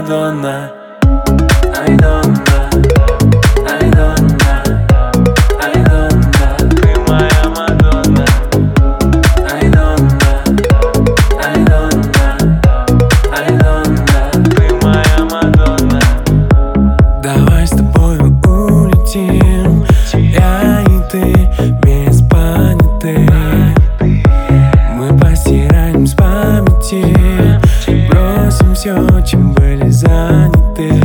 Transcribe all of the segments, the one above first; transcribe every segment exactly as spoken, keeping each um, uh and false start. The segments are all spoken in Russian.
Мадонна. Ай, Донна, ай, Донна, ай, Донна, ты моя Мадонна. Ай, Донна, ай, Донна, ай, Донна, ты моя Мадонна. Давай с тобой улетим, я и ты, без понятых. Мы постираем с памяти, бросим все, чем были заняты.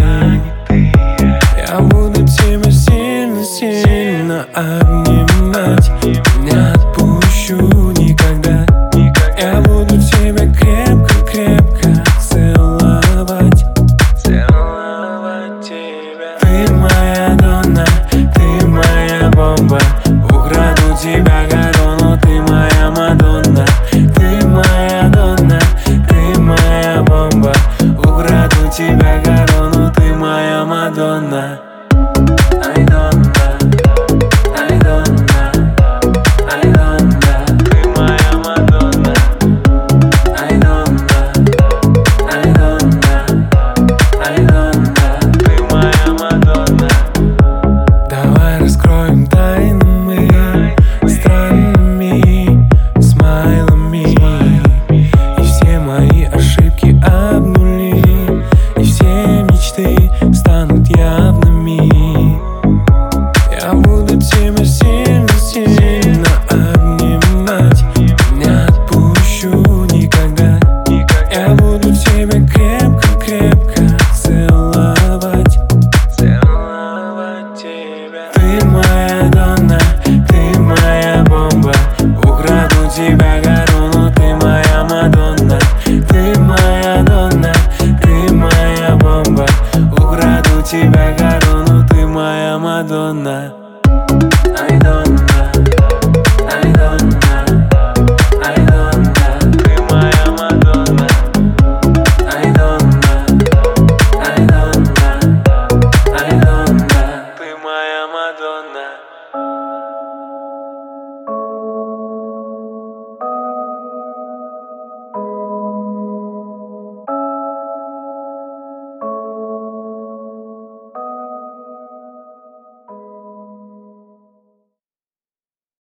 Я буду тебя сильно-сильно обнимать, не отпущу никогда. Я буду тебя крепко-крепко целовать, целовать тебя. Ты моя Донна, ты моя бомба, украду тебя корону, ты моя Мадонна. Ты моя Донна, ты моя бомба, украду тебя корону, ты моя Мадонна. Ай, Донна, ай, Донна, ай, Донна, ты моя Мадонна. Ай, Донна, ай, Донна, ай, Донна, ты моя Мадонна. Давай раскроем тайны мы странными смайлами, и все мои ошибки обнули, и все мечты станут явными. Я буду тебя сильно-сильно обнимать, не отпущу никогда. Я буду тебя крепко-крепко